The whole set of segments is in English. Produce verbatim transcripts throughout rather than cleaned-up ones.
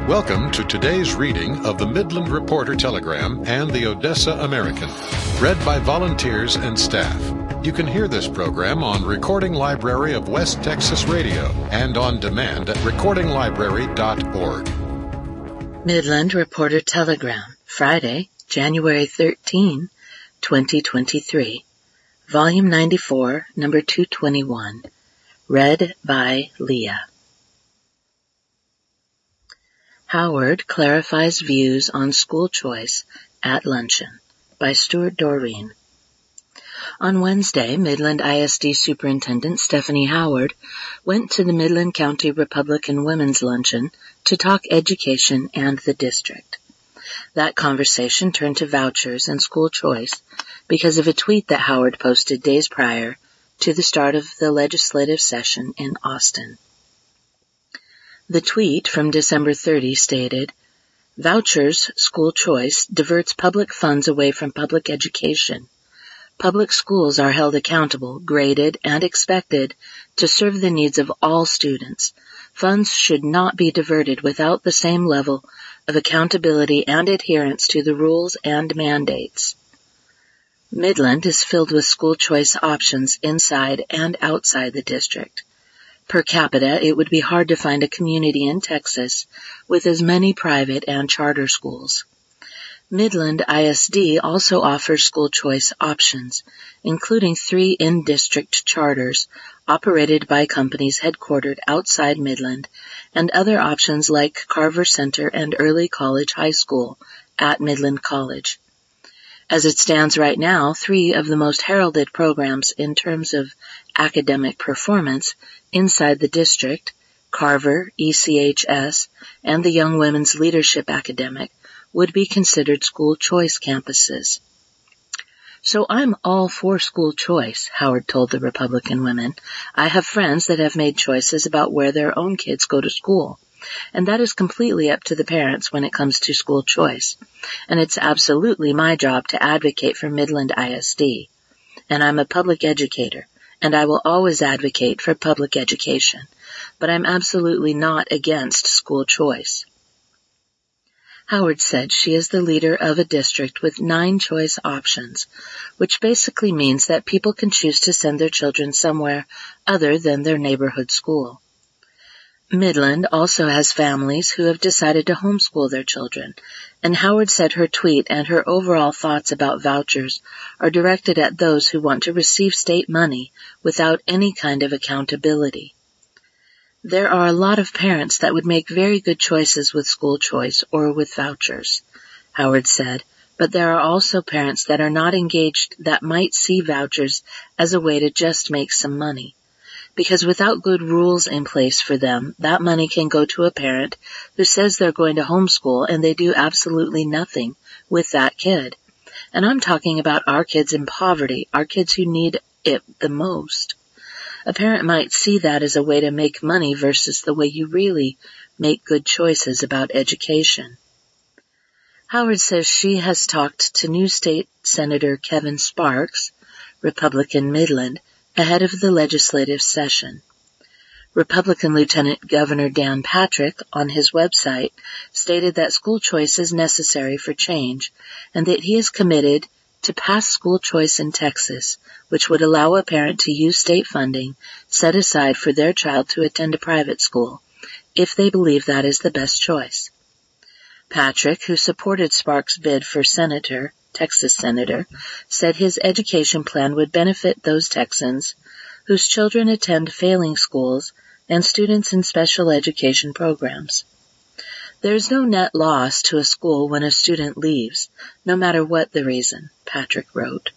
Welcome to today's reading of the Midland Reporter Telegram and the Odessa American, read by volunteers and staff. You can hear this program on Recording Library of West Texas Radio and on demand at recording library dot org. Midland Reporter Telegram, Friday, January thirteenth, twenty twenty-three. Volume ninety-four, number two twenty-one. Read by Leah. Howard clarifies views on school choice at luncheon, by Stuart Doreen. On Wednesday, Midland I S D Superintendent Stephanie Howard went to the Midland County Republican Women's Luncheon to talk education and the district. That conversation turned to vouchers and school choice because of a tweet that Howard posted days prior to the start of the legislative session in Austin. The tweet from December thirtieth stated, "Vouchers, school choice, diverts public funds away from public education. Public schools are held accountable, graded, and expected to serve the needs of all students. Funds should not be diverted without the same level of accountability and adherence to the rules and mandates." Midland is filled with school choice options inside and outside the district. Per capita, it would be hard to find a community in Texas with as many private and charter schools. Midland I S D also offers school choice options, including three in-district charters operated by companies headquartered outside Midland, and other options like Carver Center and Early College High School at Midland College. As it stands right now, three of the most heralded programs in terms of academic performance inside the district, Carver, E C H S, and the Young Women's Leadership Academic, would be considered school choice campuses. "So I'm all for school choice," Howard told the Republican women. "I have friends that have made choices about where their own kids go to school, and that is completely up to the parents when it comes to school choice. And it's absolutely my job to advocate for Midland I S D. And I'm a public educator, and I will always advocate for public education, but I'm absolutely not against school choice." Howard said she is the leader of a district with nine choice options, which basically means that people can choose to send their children somewhere other than their neighborhood school. Midland also has families who have decided to homeschool their children, and Howard said her tweet and her overall thoughts about vouchers are directed at those who want to receive state money without any kind of accountability. "There are a lot of parents that would make very good choices with school choice or with vouchers," Howard said, "but there are also parents that are not engaged that might see vouchers as a way to just make some money. Because without good rules in place for them, that money can go to a parent who says they're going to homeschool and they do absolutely nothing with that kid. And I'm talking about our kids in poverty, our kids who need it the most. A parent might see that as a way to make money versus the way you really make good choices about education." Howard says she has talked to new state Senator Kevin Sparks, Republican Midland, ahead of the legislative session. Republican Lieutenant Governor Dan Patrick, on his website, stated that school choice is necessary for change and that he is committed to pass school choice in Texas, which would allow a parent to use state funding set aside for their child to attend a private school, if they believe that is the best choice. Patrick, who supported Sparks' bid for senator, Texas senator, said his education plan would benefit those Texans whose children attend failing schools and students in special education programs. "There is no net loss to a school when a student leaves, no matter what the reason," Patrick wrote.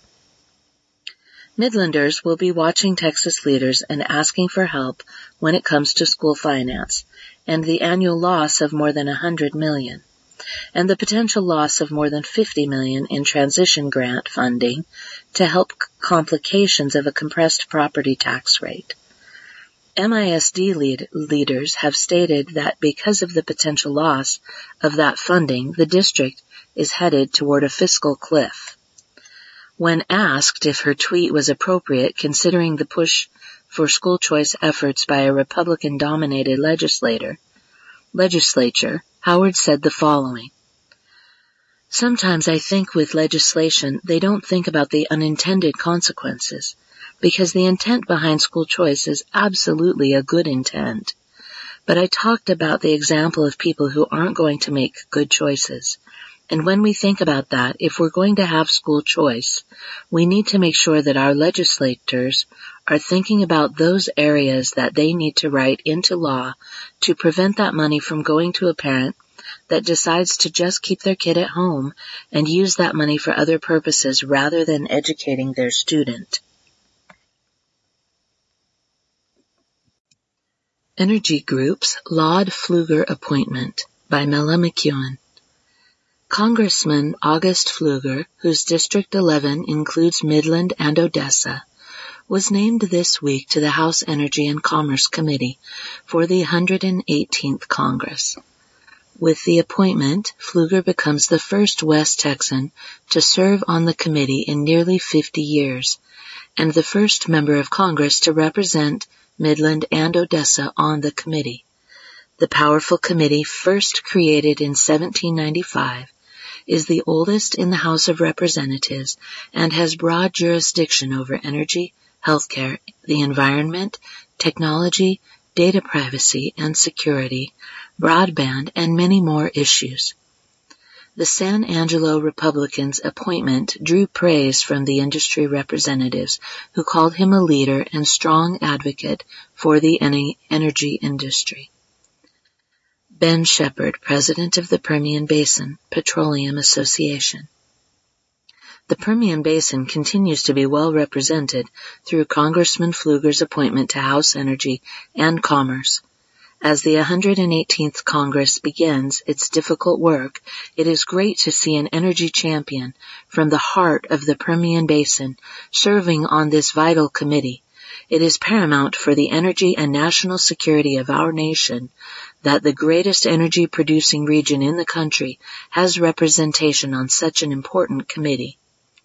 Midlanders will be watching Texas leaders and asking for help when it comes to school finance and the annual loss of more than one hundred million dollars. And the potential loss of more than fifty million dollars in transition grant funding to help complications of a compressed property tax rate. M I S D lead, leaders have stated that because of the potential loss of that funding, the district is headed toward a fiscal cliff. When asked if her tweet was appropriate considering the push for school choice efforts by a Republican-dominated legislator, legislature, Howard said the following: "Sometimes I think with legislation they don't think about the unintended consequences, because the intent behind school choice is absolutely a good intent. But I talked about the example of people who aren't going to make good choices. And when we think about that, if we're going to have school choice, we need to make sure that our legislators are thinking about those areas that they need to write into law to prevent that money from going to a parent that decides to just keep their kid at home and use that money for other purposes rather than educating their student." Energy Group's Lord Pfluger Appointment by Mella McEwen. Congressman August Pfluger, whose District eleven includes Midland and Odessa, was named this week to the House Energy and Commerce Committee for the one hundred eighteenth Congress. With the appointment, Pfluger becomes the first West Texan to serve on the committee in nearly fifty years, and the first member of Congress to represent Midland and Odessa on the committee. The powerful committee, first created in seventeen ninety-five, is the oldest in the House of Representatives and has broad jurisdiction over energy, healthcare, the environment, technology, data privacy and security, broadband, and many more issues. The San Angelo Republicans' appointment drew praise from the industry representatives, who called him a leader and strong advocate for the energy industry. Ben Shepard, president of the Permian Basin Petroleum Association. The Permian Basin continues to be well represented through Congressman Pfluger's appointment to House Energy and Commerce. As the one hundred eighteenth Congress begins its difficult work, it is great to see an energy champion from the heart of the Permian Basin serving on this vital committee. It is paramount for the energy and national security of our nation that the greatest energy-producing region in the country has representation on such an important committee.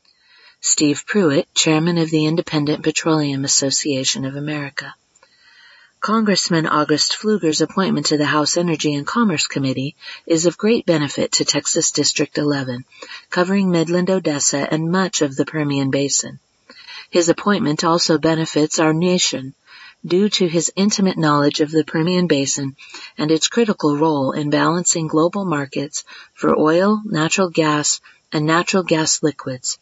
Steve Pruitt, chairman of the Independent Petroleum Association of America. Congressman August Pfluger's appointment to the House Energy and Commerce Committee is of great benefit to Texas District eleven, covering Midland, Odessa, and much of the Permian Basin. His appointment also benefits our nation due to his intimate knowledge of the Permian Basin and its critical role in balancing global markets for oil, natural gas, and natural gas liquids.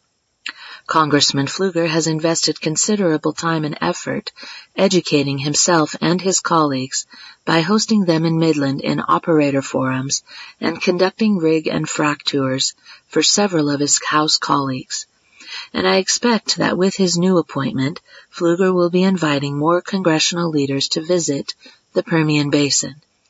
Congressman Pfluger has invested considerable time and effort educating himself and his colleagues by hosting them in Midland in operator forums and conducting rig and frac tours for several of his House colleagues. And I expect that with his new appointment, Pfluger will be inviting more congressional leaders to visit the Permian Basin.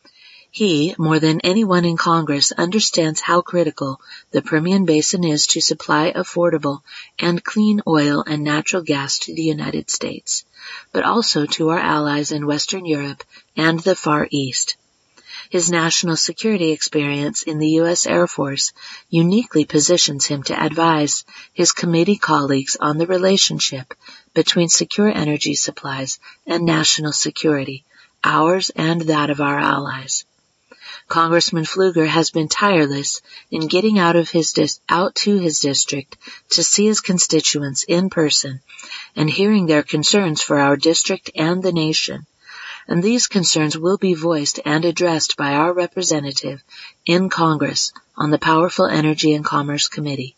He, more than anyone in Congress, understands how critical the Permian Basin is to supply affordable and clean oil and natural gas to the United States, but also to our allies in Western Europe and the Far East. His national security experience in the U S Air Force uniquely positions him to advise his committee colleagues on the relationship between secure energy supplies and national security, ours and that of our allies. Congressman Pfluger has been tireless in getting out of his dis- out to his district to see his constituents in person and hearing their concerns for our district and the nation. And these concerns will be voiced and addressed by our representative in Congress on the powerful Energy and Commerce Committee.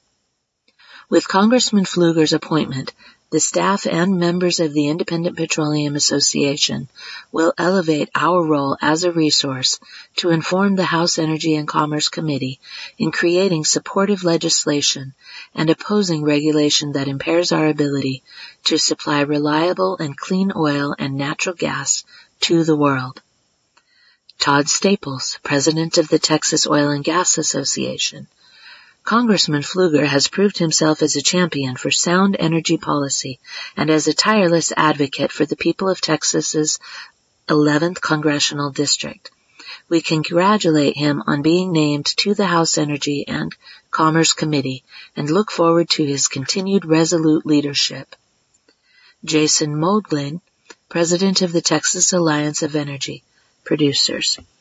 With Congressman Pfluger's appointment, the staff and members of the Independent Petroleum Association will elevate our role as a resource to inform the House Energy and Commerce Committee in creating supportive legislation and opposing regulation that impairs our ability to supply reliable and clean oil and natural gas to the world. Todd Staples, president of the Texas Oil and Gas Association. Congressman Pfluger has proved himself as a champion for sound energy policy and as a tireless advocate for the people of Texas's eleventh Congressional District. We congratulate him on being named to the House Energy and Commerce Committee and look forward to his continued resolute leadership. Jason Moglin, president of the Texas Alliance of Energy Producers.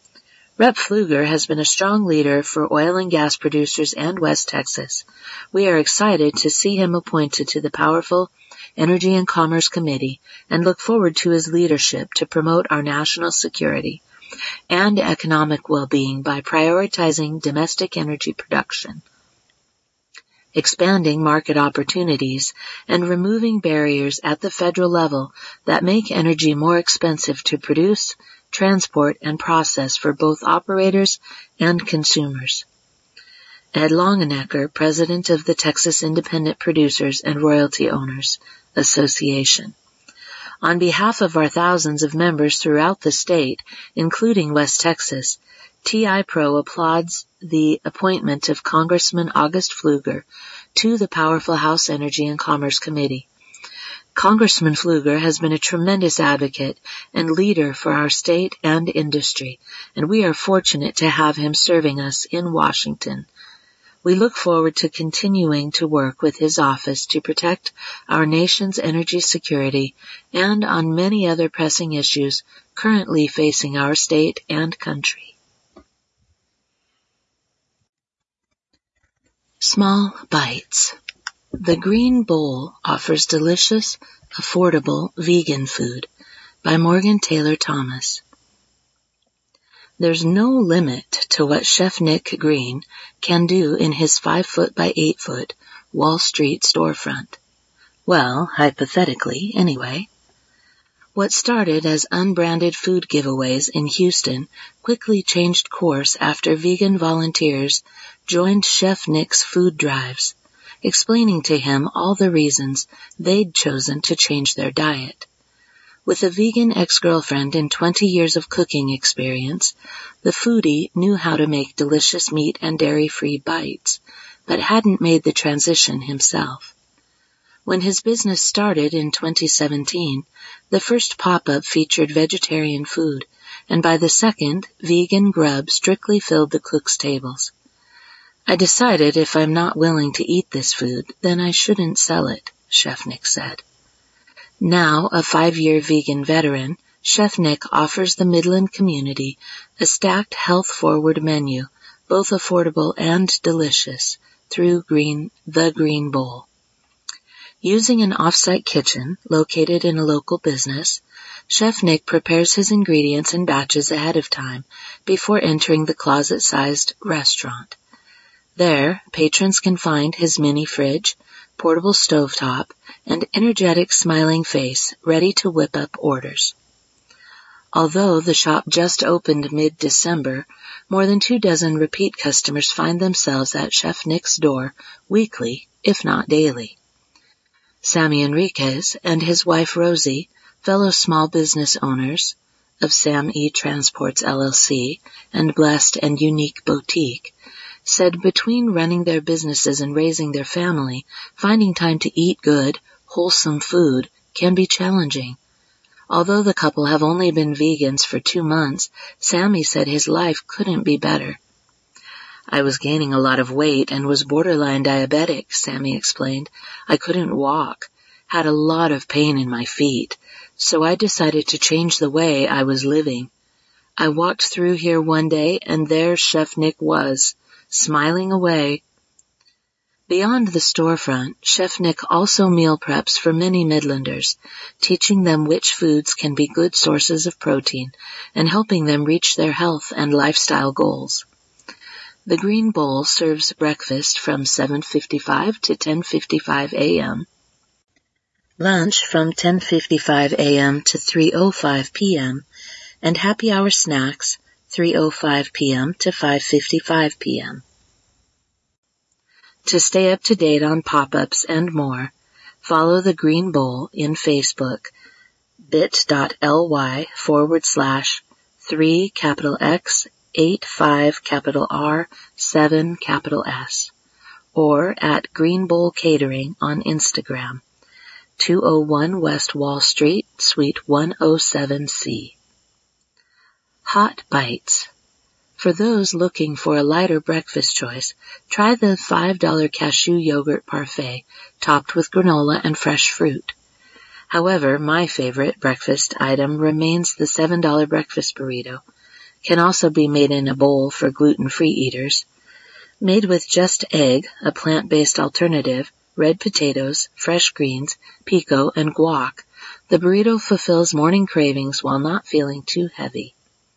Representative Pfluger has been a strong leader for oil and gas producers and West Texas. We are excited to see him appointed to the powerful Energy and Commerce Committee and look forward to his leadership to promote our national security and economic well-being by prioritizing domestic energy production, expanding market opportunities, and removing barriers at the federal level that make energy more expensive to produce, transport, and process for both operators and consumers. Ed Longenecker, President of the Texas Independent Producers and Royalty Owners Association. On behalf of our thousands of members throughout the state, including West Texas, T I P R O applauds the appointment of Congressman August Pfluger to the powerful House Energy and Commerce Committee. Congressman Pfluger has been a tremendous advocate and leader for our state and industry, and we are fortunate to have him serving us in Washington. We look forward to continuing to work with his office to protect our nation's energy security and on many other pressing issues currently facing our state and country. Small Bites. The Green Bowl offers delicious, affordable vegan food by Morgan Taylor Thomas. There's no limit to what Chef Nick Green can do in his five foot by eight foot Wall Street storefront. Well, hypothetically, anyway. What started as unbranded food giveaways in Houston quickly changed course after vegan volunteers joined Chef Nick's food drives, explaining to him all the reasons they'd chosen to change their diet. With a vegan ex-girlfriend and twenty years of cooking experience, the foodie knew how to make delicious meat and dairy-free bites, but hadn't made the transition himself. When his business started in twenty seventeen, the first pop-up featured vegetarian food, and by the second, vegan grub strictly filled the cooks' tables. I decided if I'm not willing to eat this food, then I shouldn't sell it, Chef Nick said. Now a five-year vegan veteran, Chef Nick offers the Midland community a stacked health-forward menu, both affordable and delicious, through Green, the Green Bowl. Using an off-site kitchen located in a local business, Chef Nick prepares his ingredients in batches ahead of time before entering the closet-sized restaurant. There, patrons can find his mini fridge, portable stovetop, and energetic smiling face ready to whip up orders. Although the shop just opened mid-December, more than two dozen repeat customers find themselves at Chef Nick's door weekly, if not daily. Sammy Enriquez and his wife Rosie, fellow small business owners of Sam E. Transports L L C and Blessed and Unique Boutique, said between running their businesses and raising their family, finding time to eat good, wholesome food can be challenging. Although the couple have only been vegans for two months, Sammy said his life couldn't be better. I was gaining a lot of weight and was borderline diabetic, Sammy explained. I couldn't walk, had a lot of pain in my feet, so I decided to change the way I was living. I walked through here one day and there Chef Nick was, smiling away. Beyond the storefront, Chef Nick also meal preps for many Midlanders, teaching them which foods can be good sources of protein and helping them reach their health and lifestyle goals. The Green Bowl serves breakfast from seven fifty-five to ten fifty-five a.m., lunch from ten fifty-five a.m. to three oh five p.m., and happy hour snacks three oh five p.m. to five fifty-five p.m. To stay up to date on pop-ups and more, follow the Green Bowl in Facebook, bit.ly forward slash three capital X eight five capital R seven capital S, or at Green Bowl Catering on Instagram, two oh one West Wall Street, Suite one oh seven C. Hot Bites. For those looking for a lighter breakfast choice, try the five dollar cashew yogurt parfait topped with granola and fresh fruit. However, my favorite breakfast item remains the seven dollar breakfast burrito, can also be made in a bowl for gluten-free eaters. Made with just egg, a plant-based alternative, red potatoes, fresh greens, pico, and guac, the burrito fulfills morning cravings while not feeling too heavy.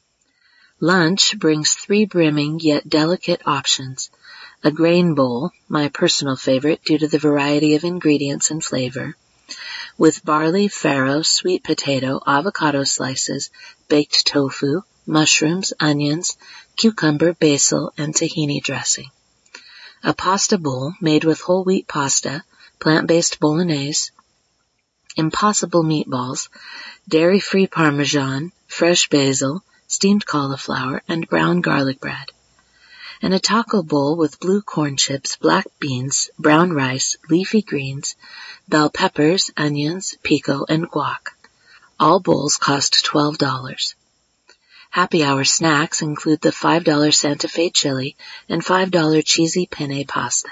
Lunch brings three brimming yet delicate options. A grain bowl, my personal favorite due to the variety of ingredients and flavor, with barley, farro, sweet potato, avocado slices, baked tofu, mushrooms, onions, cucumber, basil, and tahini dressing. A pasta bowl made with whole wheat pasta, plant-based bolognese, impossible meatballs, dairy-free parmesan, fresh basil, steamed cauliflower, and brown garlic bread. And a taco bowl with blue corn chips, black beans, brown rice, leafy greens, bell peppers, onions, pico, and guac. All bowls cost twelve dollars. Happy hour snacks include the five dollar Santa Fe chili and five dollar cheesy penne pasta.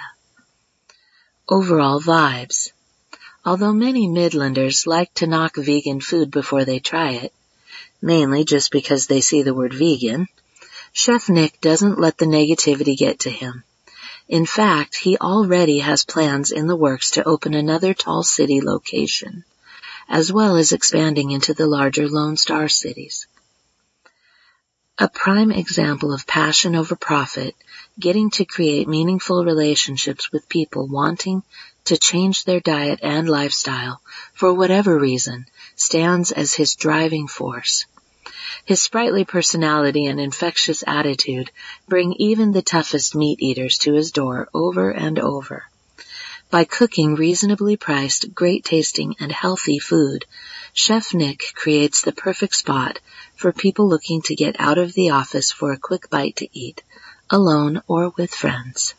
Overall vibes. Although many Midlanders like to knock vegan food before they try it, mainly just because they see the word vegan, Chef Nick doesn't let the negativity get to him. In fact, he already has plans in the works to open another Tall City location, as well as expanding into the larger Lone Star cities. A prime example of passion over profit, getting to create meaningful relationships with people wanting to change their diet and lifestyle for whatever reason, stands as his driving force. His sprightly personality and infectious attitude bring even the toughest meat eaters to his door over and over. By cooking reasonably priced, great-tasting, and healthy food, Chef Nick creates the perfect spot for people looking to get out of the office for a quick bite to eat, alone or with friends.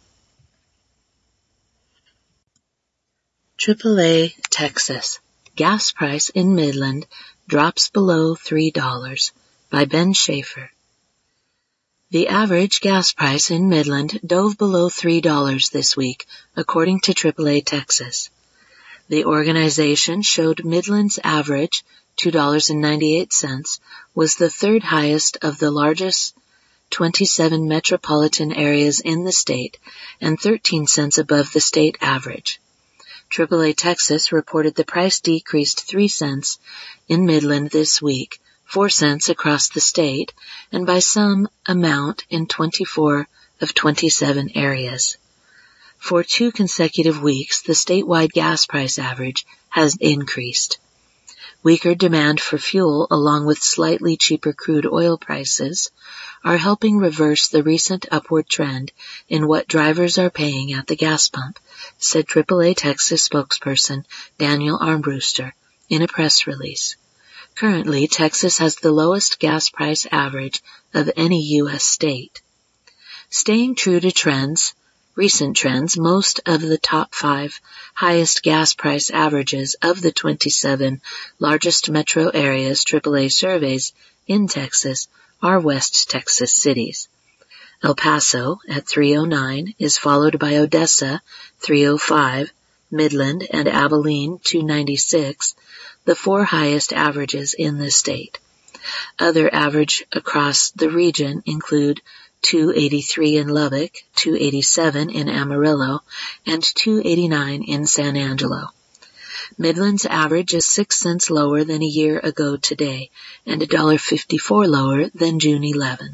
triple A, Texas. Gas price in Midland drops below three dollars by Ben Schaefer. The average gas price in Midland dove below three dollars this week, according to triple A Texas. The organization showed Midland's average, two dollars and ninety-eight cents, was the third highest of the largest twenty-seven metropolitan areas in the state and thirteen cents above the state average. triple A Texas reported the price decreased three cents in Midland this week, four cents across the state, and by some amount in twenty-four of twenty-seven areas. For two consecutive weeks, the statewide gas price average has increased. Weaker demand for fuel, along with slightly cheaper crude oil prices, are helping reverse the recent upward trend in what drivers are paying at the gas pump, said triple A Texas spokesperson Daniel Armbruster in a press release. Currently, Texas has the lowest gas price average of any U S state. Staying true to trends, recent trends, most of the top five highest gas price averages of the twenty-seven largest metro areas triple A surveys in Texas are West Texas cities. El Paso at three oh nine is followed by Odessa three oh five, Midland and Abilene two ninety-six, the four highest averages in the state. Other average across the region include two eighty-three in Lubbock, two eighty-seven in Amarillo, and two eighty-nine in San Angelo. Midland's average is six cents lower than a year ago today, and one dollar fifty-four lower than June eleventh.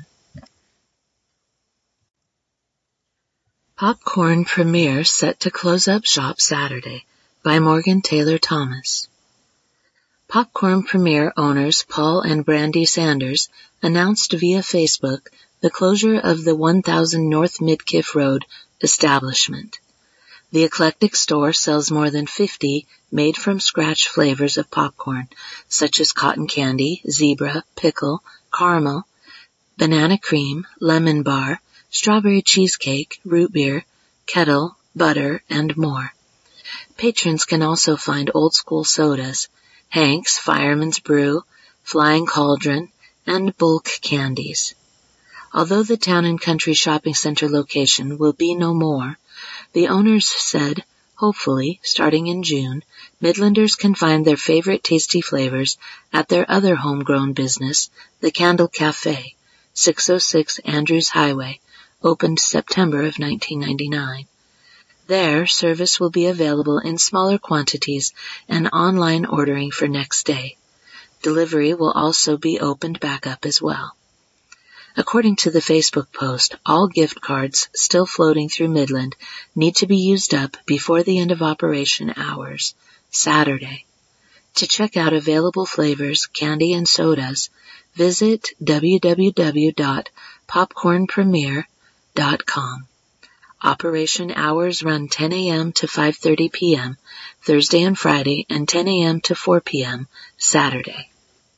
Popcorn premiere set to close up shop Saturday by Morgan Taylor Thomas. Popcorn Premier owners Paul and Brandy Sanders announced via Facebook the closure of the one thousand North Midkiff Road establishment. The eclectic store sells more than fifty made-from-scratch flavors of popcorn, such as cotton candy, zebra, pickle, caramel, banana cream, lemon bar, strawberry cheesecake, root beer, kettle, butter, and more. Patrons can also find old-school sodas, Hank's, Fireman's Brew, Flying Cauldron, and bulk candies. Although the Town and Country Shopping Center location will be no more, the owners said, hopefully, starting in June, Midlanders can find their favorite tasty flavors at their other homegrown business, the Candle Cafe, six oh six Andrews Highway, opened September of nineteen ninety-nine. There, service will be available in smaller quantities and online ordering for next day. Delivery will also be opened back up as well. According to the Facebook post, all gift cards still floating through Midland need to be used up before the end of operation hours, Saturday. To check out available flavors, candy, and sodas, visit w w w dot popcorn premier dot com. Operation hours run ten a m to five thirty p m Thursday and Friday, and ten a m to four p m Saturday.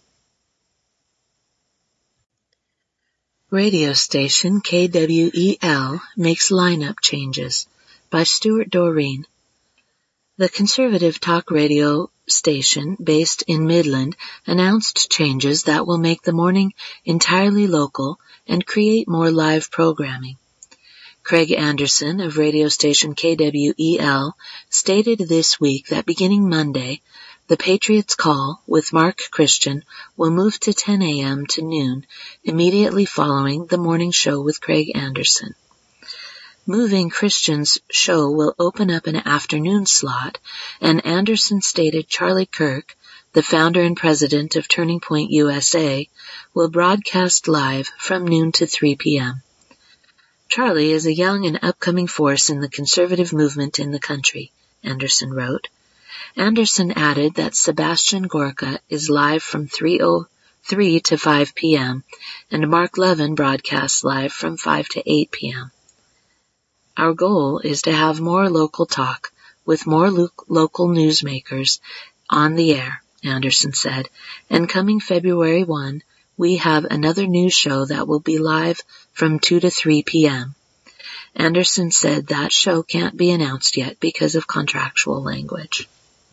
Radio station K W E L makes lineup changes by Stuart Doreen. The conservative talk radio station based in Midland announced changes that will make the morning entirely local and create more live programming. Craig Anderson of radio station K W E L stated this week that beginning Monday, the Patriots Call with Mark Christian will move to ten a m to noon, immediately following the morning show with Craig Anderson. Moving Christian's show will open up an afternoon slot, and Anderson stated Charlie Kirk, the founder and president of Turning Point U S A, will broadcast live from noon to three p m Charlie is a young and upcoming force in the conservative movement in the country, Anderson wrote. Anderson added that Sebastian Gorka is live from three oh three to five p m and Mark Levin broadcasts live from five to eight p m Our goal is to have more local talk with more lo- local newsmakers on the air, Anderson said, and coming February first, we have another news show that will be live from two to three p m Anderson said that show can't be announced yet because of contractual language.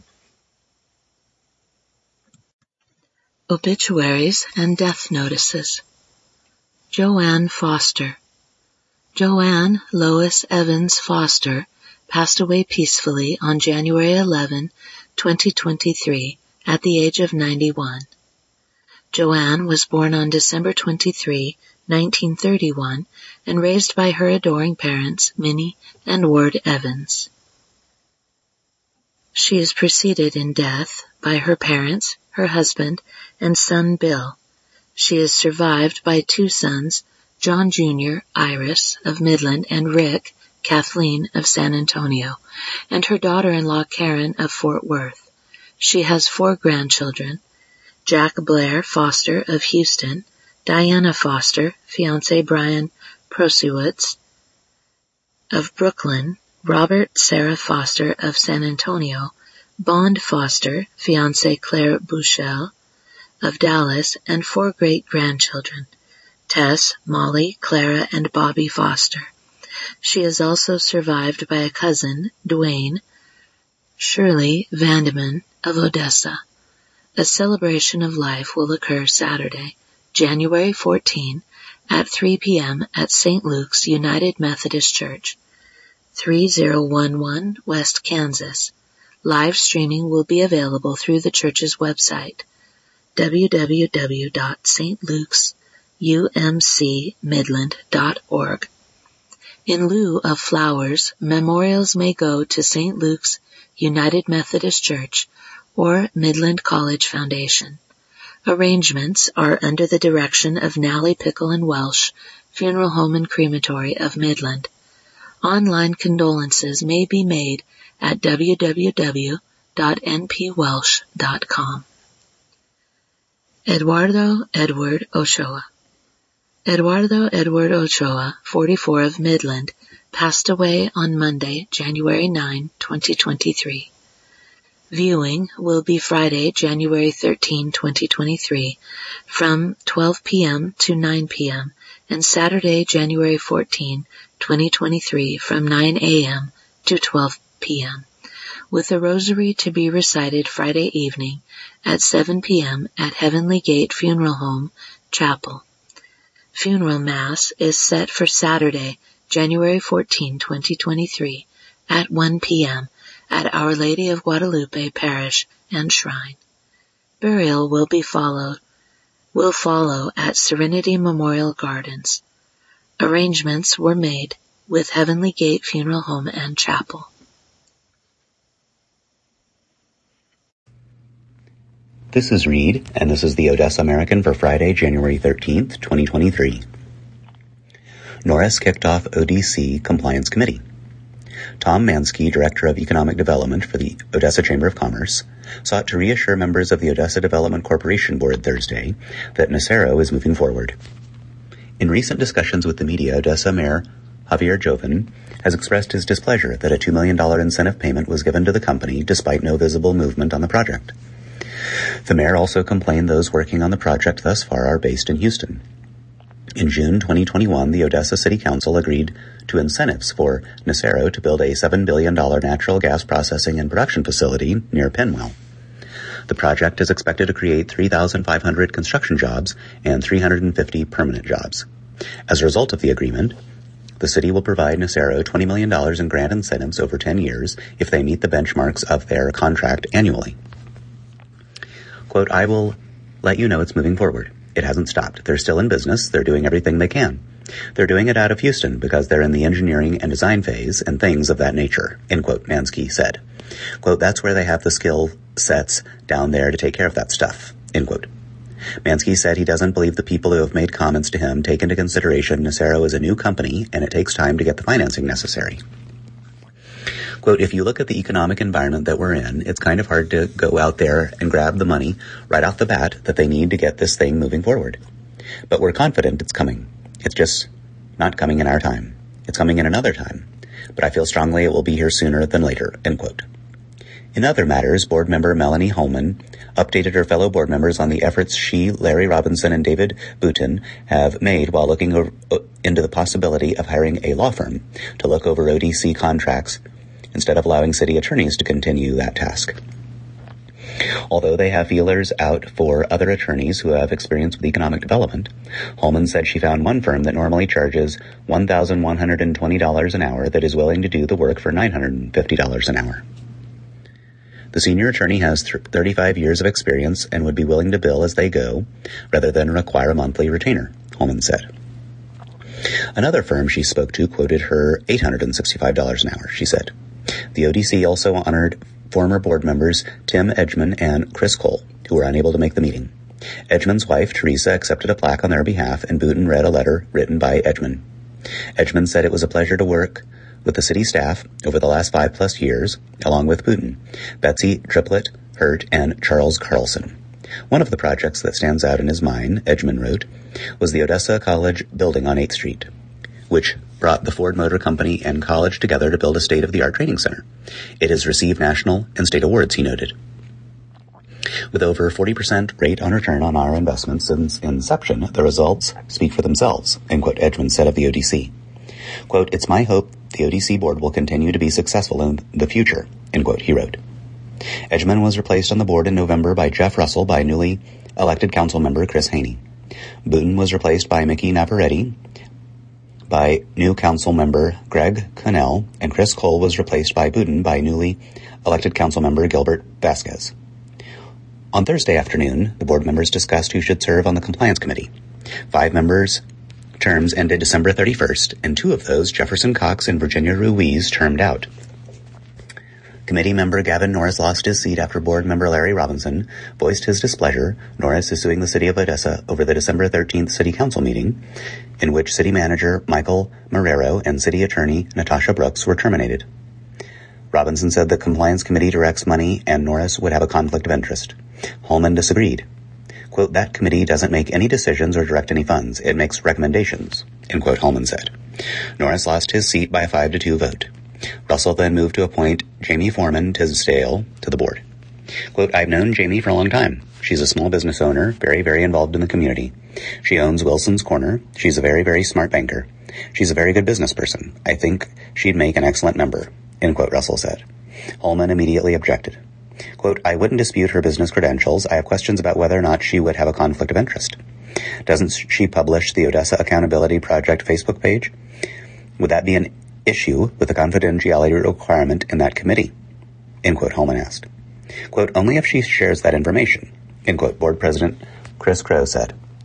Obituaries and death notices. Joanne Foster. Joanne Lois Evans Foster passed away peacefully on January eleventh, twenty twenty-three, at the age of ninety-one. Joanne was born on December twenty-third, nineteen thirty-one, and raised by her adoring parents, Minnie and Ward Evans. She is preceded in death by her parents, her husband, and son Bill. She is survived by two sons, John Junior, Iris, of Midland, and Rick, Kathleen, of San Antonio, and her daughter-in-law Karen of Fort Worth. She has four grandchildren, Jack Blair Foster of Houston, Diana Foster, fiancé Brian Prosiewicz of Brooklyn, Robert Sarah Foster of San Antonio, Bond Foster, fiancée Claire Bushell of Dallas, and four great-grandchildren, Tess, Molly, Clara, and Bobby Foster. She is also survived by a cousin, Dwayne Shirley Vandeman of Odessa. A celebration of life will occur Saturday, January fourteenth, at three p m at Saint Luke's United Methodist Church, three thousand eleven West Kansas. Live streaming will be available through the church's website, w w w dot s t lukes u m c midland dot org. In lieu of flowers, memorials may go to Saint Luke's United Methodist Church or Midland College Foundation. Arrangements are under the direction of Nally Pickle and Welsh, Funeral Home and Crematory of Midland. Online condolences may be made at w w w dot n p welsh dot com. Eduardo Edward Ochoa. Eduardo Edward Ochoa, forty-four, of Midland, passed away on Monday, January ninth, twenty twenty-three. Viewing will be Friday, January thirteenth, twenty twenty-three, from twelve p m to nine p m, and Saturday, January fourteenth, twenty twenty-three, from nine a m to twelve p m, with a rosary to be recited Friday evening at seven p m at Heavenly Gate Funeral Home, Chapel. Funeral Mass is set for Saturday, January fourteenth, twenty twenty-three, at one p m at Our Lady of Guadalupe Parish and Shrine. Burial will be followed will follow at Serenity Memorial Gardens. Arrangements were made with Heavenly Gate Funeral Home and Chapel. This is Reed, and this is the Odessa American for Friday, January thirteenth, twenty twenty-three. Norris kicked off O D C Compliance Committee. Tom Mansky, Director of Economic Development for the Odessa Chamber of Commerce, sought to reassure members of the Odessa Development Corporation Board Thursday that Nacero is moving forward. In recent discussions with the media, Odessa Mayor Javier Joven has expressed his displeasure that a two million dollars incentive payment was given to the company despite no visible movement on the project. The mayor also complained those working on the project thus far are based in Houston. In June twenty twenty-one, the Odessa City Council agreed to incentives for Nacero to build a seven billion dollars natural gas processing and production facility near Penwell. The project is expected to create three thousand five hundred construction jobs and three hundred fifty permanent jobs. As a result of the agreement, the city will provide Nacero twenty million dollars in grant incentives over ten years if they meet the benchmarks of their contract annually. Quote, I will let you know it's moving forward. It hasn't stopped. They're still in business. They're doing everything they can. They're doing it out of Houston because they're in the engineering and design phase and things of that nature, end quote, Mansky said. Quote, that's where they have the skill sets down there to take care of that stuff, end quote. Mansky said he doesn't believe the people who have made comments to him take into consideration Nacero is a new company and it takes time to get the financing necessary. Quote, if you look at the economic environment that we're in, it's kind of hard to go out there and grab the money right off the bat that they need to get this thing moving forward. But we're confident it's coming. It's just not coming in our time. It's coming in another time. But I feel strongly it will be here sooner than later, end quote. In other matters, board member Melanie Holman updated her fellow board members on the efforts she, Larry Robinson, and David Boutin have made while looking over, uh, into the possibility of hiring a law firm to look over O D C contracts instead of allowing city attorneys to continue that task. Although they have feelers out for other attorneys who have experience with economic development, Holman said she found one firm that normally charges one thousand one hundred twenty dollars an hour that is willing to do the work for nine hundred fifty dollars an hour. The senior attorney has thirty-five years of experience and would be willing to bill as they go rather than require a monthly retainer, Holman said. Another firm she spoke to quoted her eight hundred sixty-five dollars an hour, she said. The O D C also honored former board members Tim Edgman and Chris Cole, who were unable to make the meeting. Edgman's wife, Teresa, accepted a plaque on their behalf, and Boutin read a letter written by Edgman. Edgman said it was a pleasure to work with the city staff over the last five-plus years, along with Boutin, Betsy Triplett, Hurt, and Charles Carlson. One of the projects that stands out in his mind, Edgman wrote, was the Odessa College building on eighth street, which brought the Ford Motor Company and college together to build a state-of-the-art training center. It has received national and state awards, he noted. With over forty percent rate on return on our investment since inception, the results speak for themselves, end quote, Edgman said of the O D C. Quote, it's my hope the O D C board will continue to be successful in the future, end quote, he wrote. Edgman was replaced on the board in November by Jeff Russell by newly elected council member Chris Haney. Boutin was replaced by Mickey Navarrete by new council member Greg Connell, and Chris Cole was replaced by Boutin by newly elected council member Gilbert Vasquez. On Thursday afternoon, the board members discussed who should serve on the compliance committee. Five members' terms ended December thirty-first, and two of those, Jefferson Cox and Virginia Ruiz, termed out. Committee member Gavin Norris lost his seat after board member Larry Robinson voiced his displeasure. Norris is suing the city of Odessa over the December thirteenth city council meeting, in which city manager Michael Marrero and city attorney Natasha Brooks were terminated. Robinson said the compliance committee directs money and Norris would have a conflict of interest. Holman disagreed. Quote, that committee doesn't make any decisions or direct any funds. It makes recommendations, end quote, Holman said. Norris lost his seat by a five to two vote. Russell then moved to appoint Jamie Foreman Tisdale to the board. Quote, I've known Jamie for a long time. She's a small business owner, very, very involved in the community. She owns Wilson's Corner. She's a very, very smart banker. She's a very good business person. I think she'd make an excellent member, end quote, Russell said. Holman immediately objected. Quote, I wouldn't dispute her business credentials. I have questions about whether or not she would have a conflict of interest. Doesn't she publish the Odessa Accountability Project Facebook page? Would that be an issue with the confidentiality requirement in that committee? End quote, Holman asked. Quote, only if she shares that information, end quote, board president Chris Crow said.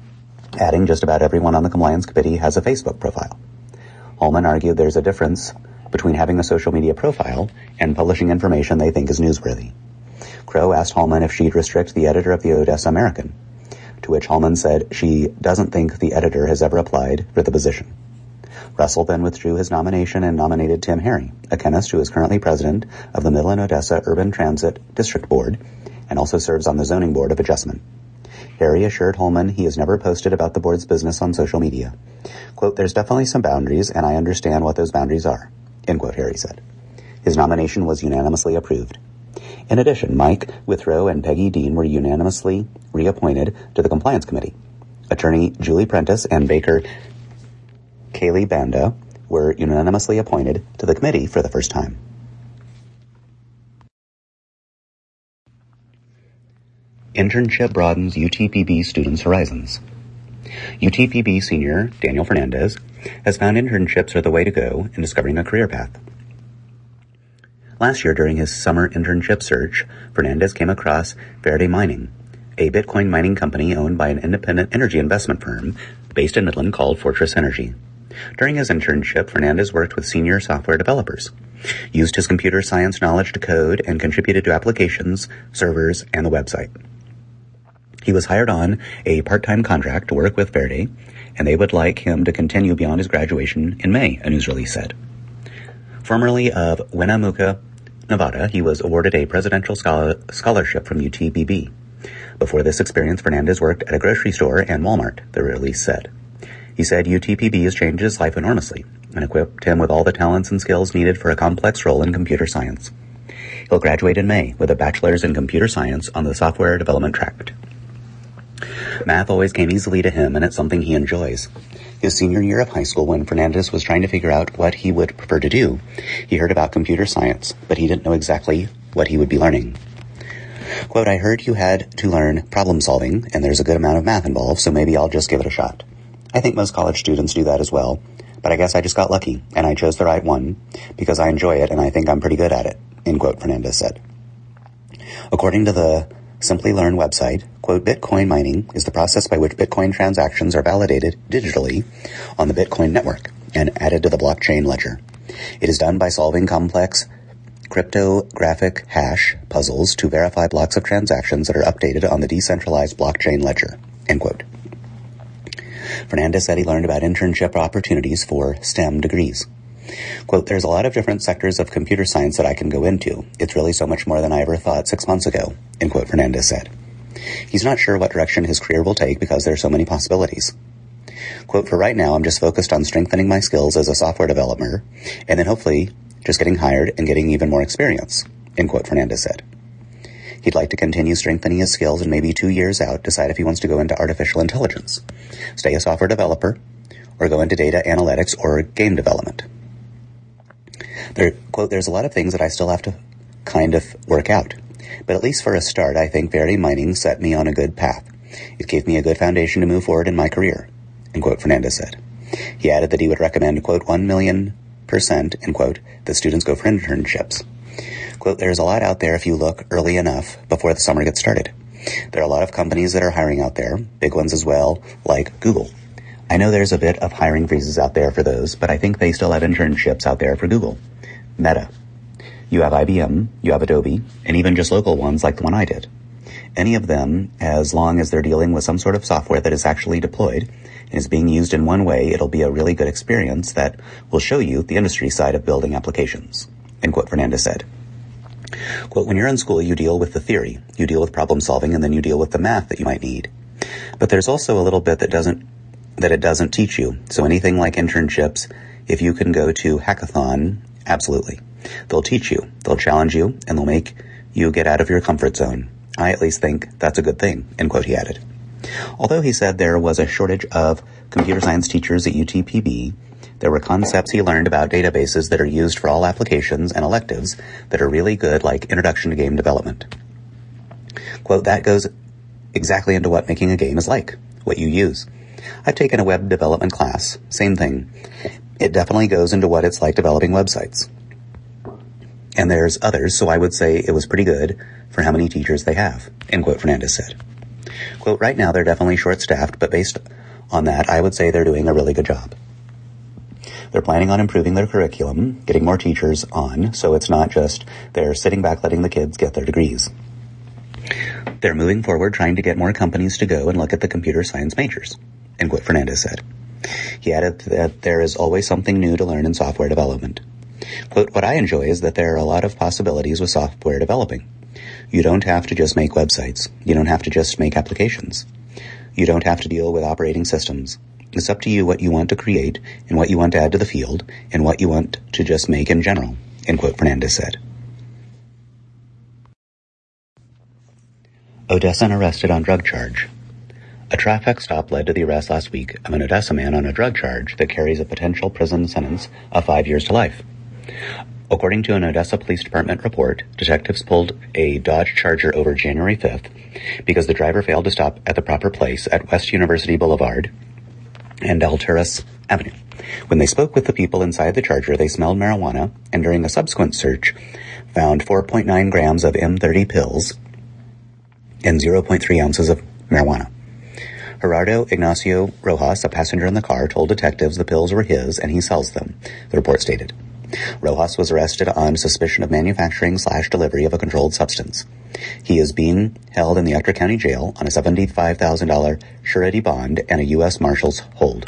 adding just about everyone on the compliance committee has a Facebook profile. Holman argued there's a difference between having a social media profile and publishing information they think is newsworthy. Crow asked Holman if she'd restrict the editor of the Odessa American, to which Holman said she doesn't think the editor has ever applied for the position. Russell then withdrew his nomination and nominated Tim Harry, a chemist who is currently president of the Midland-Odessa Urban Transit District Board and also serves on the Zoning Board of Adjustment. Harry assured Holman he has never posted about the board's business on social media. Quote, there's definitely some boundaries, and I understand what those boundaries are, end quote, Harry said. His nomination was unanimously approved. In addition, Mike Withrow and Peggy Dean were unanimously reappointed to the Compliance Committee. Attorney Julie Prentice and Baker Kaylee Banda were unanimously appointed to the committee for the first time. Internship broadens U T P B students' horizons. U T P B senior Daniel Fernandez has found internships are the way to go in discovering a career path. Last year, during his summer internship search, Fernandez came across Verde Mining, a Bitcoin mining company owned by an independent energy investment firm based in Midland called Fortress Energy. During his internship, Fernandez worked with senior software developers, used his computer science knowledge to code, and contributed to applications, servers, and the website. He was hired on a part-time contract to work with Verde, and they would like him to continue beyond his graduation in May, a news release said. Formerly of Winnemucca, Nevada, he was awarded a presidential scholarship from U T P B. Before this experience, Fernandez worked at a grocery store and Walmart, the release said. He said U T P B has changed his life enormously and equipped him with all the talents and skills needed for a complex role in computer science. He'll graduate in May with a bachelor's in computer science on the software development track. Math always came easily to him, and it's something he enjoys. His senior year of high school, when Fernandez was trying to figure out what he would prefer to do, he heard about computer science, but he didn't know exactly what he would be learning. Quote, I heard you had to learn problem solving, and there's a good amount of math involved, so maybe I'll just give it a shot. I think most college students do that as well, but I guess I just got lucky, and I chose the right one because I enjoy it and I think I'm pretty good at it, end quote, Fernandez said. According to the Simply Learn website, quote, Bitcoin mining is the process by which Bitcoin transactions are validated digitally on the Bitcoin network and added to the blockchain ledger. It is done by solving complex cryptographic hash puzzles to verify blocks of transactions that are updated on the decentralized blockchain ledger, end quote. Fernandez said he learned about internship opportunities for STEM degrees. Quote, there's a lot of different sectors of computer science that I can go into. It's really so much more than I ever thought six months ago, end quote, Fernandez said. He's not sure what direction his career will take because there are so many possibilities. Quote, for right now, I'm just focused on strengthening my skills as a software developer and then hopefully just getting hired and getting even more experience, end quote, Fernandez said. He'd like to continue strengthening his skills and maybe two years out decide if he wants to go into artificial intelligence, stay a software developer, or go into data analytics or game development. There, quote, there's a lot of things that I still have to kind of work out. But at least for a start, I think Verde Mining set me on a good path. It gave me a good foundation to move forward in my career, end quote, Fernandez said. He added that he would recommend, quote, one million percent, end quote, that students go for internships. Quote, there's a lot out there if you look early enough before the summer gets started. There are a lot of companies that are hiring out there, big ones as well, like Google. I know there's a bit of hiring freezes out there for those, but I think they still have internships out there for Google. Meta. You have I B M, you have Adobe, and even just local ones like the one I did. Any of them, as long as they're dealing with some sort of software that is actually deployed and is being used in one way, it'll be a really good experience that will show you the industry side of building applications, end quote, Fernandez said. Quote, when you're in school, you deal with the theory, you deal with problem solving, and then you deal with the math that you might need. But there's also a little bit that doesn't, that it doesn't teach you. So anything like internships, if you can go to Hackathon, absolutely. They'll teach you, they'll challenge you, and they'll make you get out of your comfort zone. I at least think that's a good thing, end quote, he added. Although he said there was a shortage of computer science teachers at U T P B, there were concepts he learned about databases that are used for all applications and electives that are really good, like Introduction to Game Development. Quote, that goes exactly into what making a game is like, what you use. I've taken a web development class, same thing. It definitely goes into what it's like developing websites. And there's others, so I would say it was pretty good for how many teachers they have, end quote, Fernandez said. Quote, right now they're definitely short-staffed, but based On that, I would say they're doing a really good job. They're planning on improving their curriculum, getting more teachers on, so it's not just they're sitting back letting the kids get their degrees. They're moving forward trying to get more companies to go and look at the computer science majors, end quote, Fernandez said. He added that there is always something new to learn in software development. Quote, what I enjoy is that there are a lot of possibilities with software developing. You don't have to just make websites. You don't have to just make applications. You don't have to deal with operating systems. It's up to you what you want to create and what you want to add to the field and what you want to just make in general, end quote, Fernandez said. Odessan arrested on drug charge. A traffic stop led to the arrest last week of an Odessa man on a drug charge that carries a potential prison sentence of five years to life. According to an Odessa Police Department report, detectives pulled a Dodge Charger over January fifth because the driver failed to stop at the proper place at West University Boulevard and Alturas Avenue. When they spoke with the people inside the Charger, they smelled marijuana, and during a subsequent search, found four point nine grams of M thirty pills and zero point three ounces of marijuana. Gerardo Ignacio Rojas, a passenger in the car, told detectives the pills were his and he sells them, the report stated. Rojas was arrested on suspicion of manufacturing slash delivery of a controlled substance. He is being held in the Ector County Jail on a seventy-five thousand dollars surety bond and a U S Marshal's hold.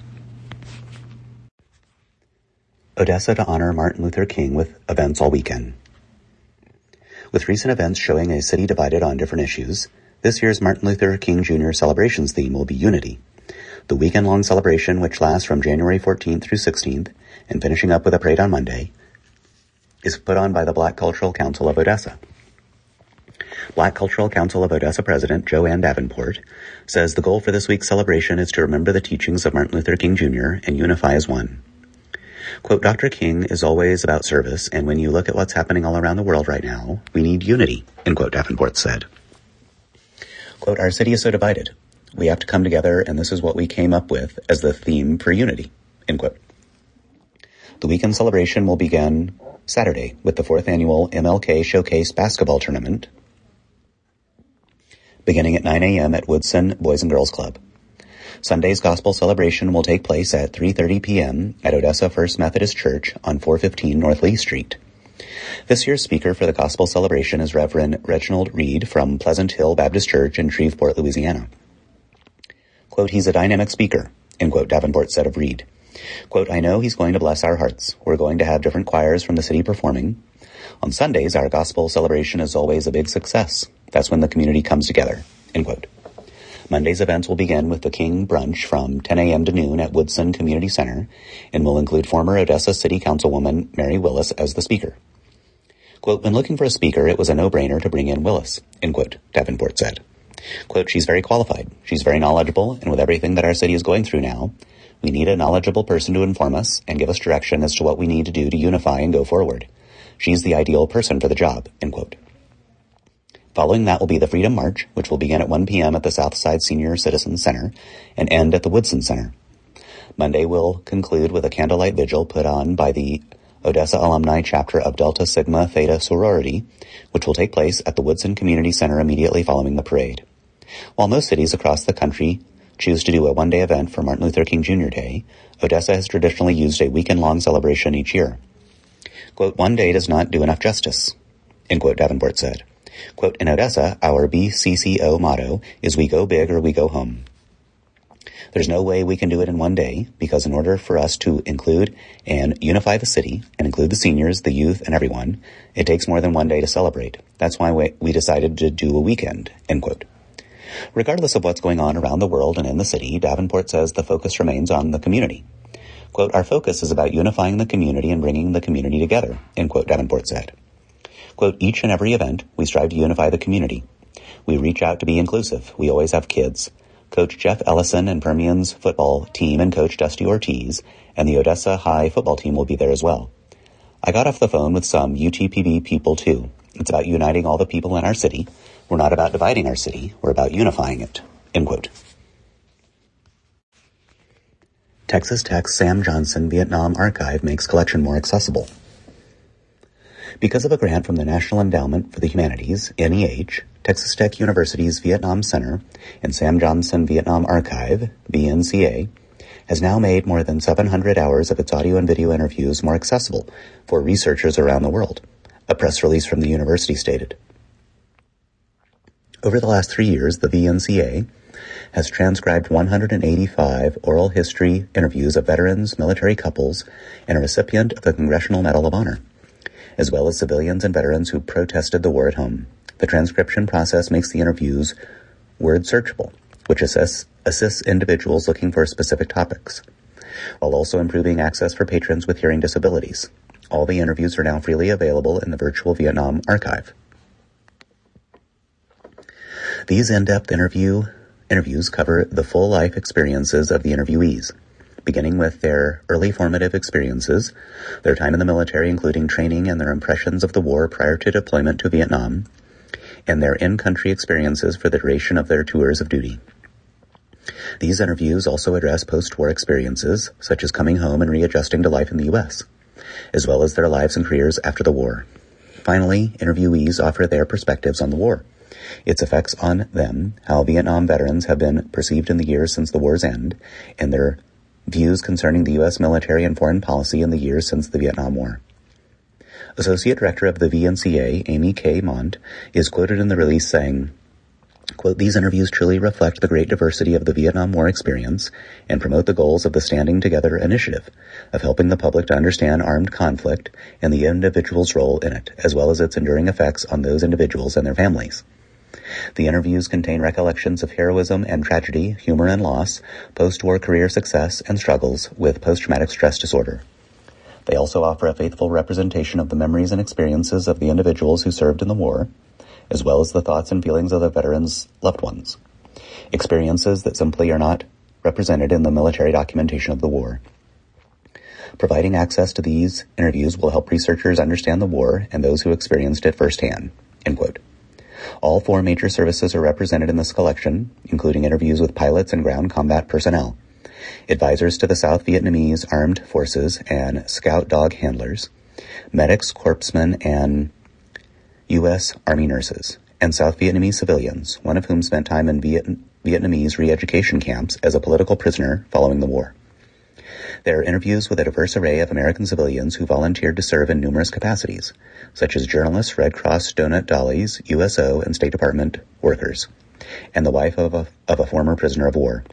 Odessa to honor Martin Luther King with events all weekend. With recent events showing a city divided on different issues, this year's Martin Luther King Junior celebrations theme will be unity. The weekend-long celebration, which lasts from January fourteenth through sixteenth, and finishing up with a parade on Monday, is put on by the Black Cultural Council of Odessa. Black Cultural Council of Odessa President Joanne Davenport says the goal for this week's celebration is to remember the teachings of Martin Luther King Junior and unify as one. Quote, Doctor King is always about service, and when you look at what's happening all around the world right now, we need unity, end quote, Davenport said. Quote, our city is so divided. We have to come together, and this is what we came up with as the theme for unity, end quote. The weekend celebration will begin Saturday with the fourth annual M L K Showcase basketball tournament, beginning at nine a.m. at Woodson Boys and Girls Club. Sunday's gospel celebration will take place at three thirty p.m. at Odessa First Methodist Church on four fifteen North Lee Street. This year's speaker for the gospel celebration is Reverend Reginald Reed from Pleasant Hill Baptist Church in Shreveport, Louisiana. Quote, he's a dynamic speaker, end quote, Davenport said of Reed. Quote, I know he's going to bless our hearts. We're going to have different choirs from the city performing. On Sundays, our gospel celebration is always a big success. That's when the community comes together, end quote. Monday's events will begin with the King Brunch from ten a.m. to noon at Woodson Community Center and will include former Odessa City Councilwoman Mary Willis as the speaker. Quote, when looking for a speaker, it was a no-brainer to bring in Willis, end quote, Davenport said. Quote, she's very qualified. She's very knowledgeable, and with everything that our city is going through now, we need a knowledgeable person to inform us and give us direction as to what we need to do to unify and go forward. She's the ideal person for the job, end quote. Following that will be the Freedom March, which will begin at one p.m. at the Southside Senior Citizens Center and end at the Woodson Center. Monday will conclude with a candlelight vigil put on by the Odessa Alumni Chapter of Delta Sigma Theta Sorority, which will take place at the Woodson Community Center immediately following the parade. While most cities across the country choose to do a one-day event for Martin Luther King Junior Day, Odessa has traditionally used a weekend-long celebration each year. Quote, one day does not do enough justice, end quote, Davenport said. Quote, in Odessa, our B C C O motto is we go big or we go home. There's no way we can do it in one day because in order for us to include and unify the city and include the seniors, the youth, and everyone, it takes more than one day to celebrate. That's why we, we decided to do a weekend, end quote. Regardless of what's going on around the world and in the city, Davenport says the focus remains on the community. Quote, our focus is about unifying the community and bringing the community together, end quote, Davenport said. Quote, each and every event, we strive to unify the community. We reach out to be inclusive. We always have kids. Coach Jeff Ellison and Permian's football team and Coach Dusty Ortiz and the Odessa High football team will be there as well. I got off the phone with some U T P B people too. It's about uniting all the people in our city. We're not about dividing our city. We're about unifying it, end quote. Texas Tech's Sam Johnson Vietnam Archive makes collection more accessible. Because of a grant from the National Endowment for the Humanities, N E H, Texas Tech University's Vietnam Center and Sam Johnson Vietnam Archive, V N C A, has now made more than seven hundred hours of its audio and video interviews more accessible for researchers around the world, a press release from the university stated. Over the last three years, the V N C A has transcribed one hundred eighty-five oral history interviews of veterans, military couples, and a recipient of the Congressional Medal of Honor, as well as civilians and veterans who protested the war at home. The transcription process makes the interviews word searchable, which assists, assists individuals looking for specific topics, while also improving access for patrons with hearing disabilities. All the interviews are now freely available in the virtual Vietnam archive. These in-depth interview interviews cover the full life experiences of the interviewees, beginning with their early formative experiences, their time in the military, including training and their impressions of the war prior to deployment to Vietnam, and their in-country experiences for the duration of their tours of duty. These interviews also address post-war experiences, such as coming home and readjusting to life in the U S, as well as their lives and careers after the war. Finally, interviewees offer their perspectives on the war, its effects on them, how Vietnam veterans have been perceived in the years since the war's end, and their views concerning the U S military and foreign policy in the years since the Vietnam War. Associate Director of the V N C A, Amy K. Mont, is quoted in the release saying, quote, "These interviews truly reflect the great diversity of the Vietnam War experience and promote the goals of the Standing Together initiative of helping the public to understand armed conflict and the individual's role in it, as well as its enduring effects on those individuals and their families. The interviews contain recollections of heroism and tragedy, humor and loss, post-war career success, and struggles with post-traumatic stress disorder. They also offer a faithful representation of the memories and experiences of the individuals who served in the war, as well as the thoughts and feelings of the veterans' loved ones, experiences that simply are not represented in the military documentation of the war. Providing access to these interviews will help researchers understand the war and those who experienced it firsthand." End quote. All four major services are represented in this collection, including interviews with pilots and ground combat personnel, advisors to the South Vietnamese Armed Forces and Scout Dog Handlers, medics, corpsmen, and U S Army nurses, and South Vietnamese civilians, one of whom spent time in Viet- Vietnamese re-education camps as a political prisoner following the war. There are interviews with a diverse array of American civilians who volunteered to serve in numerous capacities, such as journalists, Red Cross donut dollies, U S O, and State Department workers, and the wife of a, of a former prisoner of war.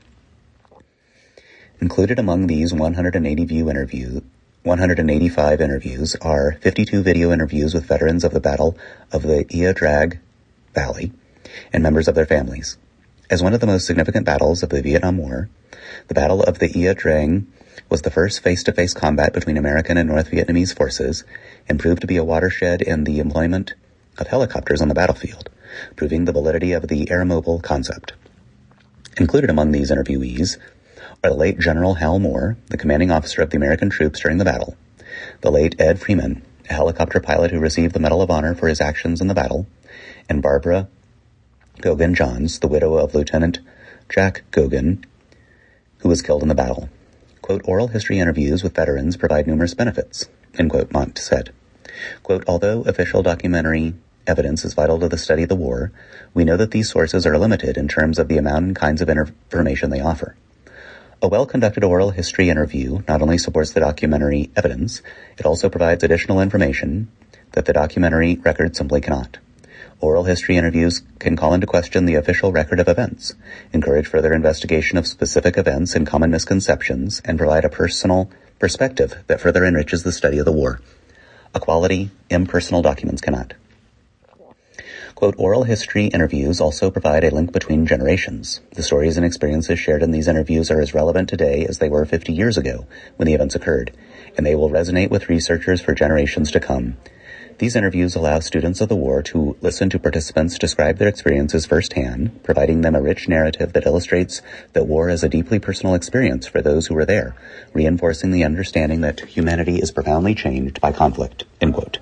Included among these one hundred eighty view interview, one hundred eighty-five interviews are fifty-two video interviews with veterans of the Battle of the Ia Drag Valley and members of their families. As one of the most significant battles of the Vietnam War, the Battle of the Ia Drang was the first face-to-face combat between American and North Vietnamese forces and proved to be a watershed in the employment of helicopters on the battlefield, proving the validity of the air-mobile concept. Included among these interviewees are the late General Hal Moore, the commanding officer of the American troops during the battle, the late Ed Freeman, a helicopter pilot who received the Medal of Honor for his actions in the battle, and Barbara Gogan Johns, the widow of Lieutenant Jack Gogan, who was killed in the battle. Quote, "Oral history interviews with veterans provide numerous benefits," end quote, Mont said. Quote, "Although official documentary evidence is vital to the study of the war, we know that these sources are limited in terms of the amount and kinds of information they offer. A well-conducted oral history interview not only supports the documentary evidence, it also provides additional information that the documentary record simply cannot. Oral history interviews can call into question the official record of events, encourage further investigation of specific events and common misconceptions, and provide a personal perspective that further enriches the study of the war. A quality, impersonal documents cannot." Quote, "Oral history interviews also provide a link between generations. The stories and experiences shared in these interviews are as relevant today as they were fifty years ago when the events occurred, and they will resonate with researchers for generations to come. These interviews allow students of the war to listen to participants describe their experiences firsthand, providing them a rich narrative that illustrates that war is a deeply personal experience for those who were there, reinforcing the understanding that humanity is profoundly changed by conflict." End quote.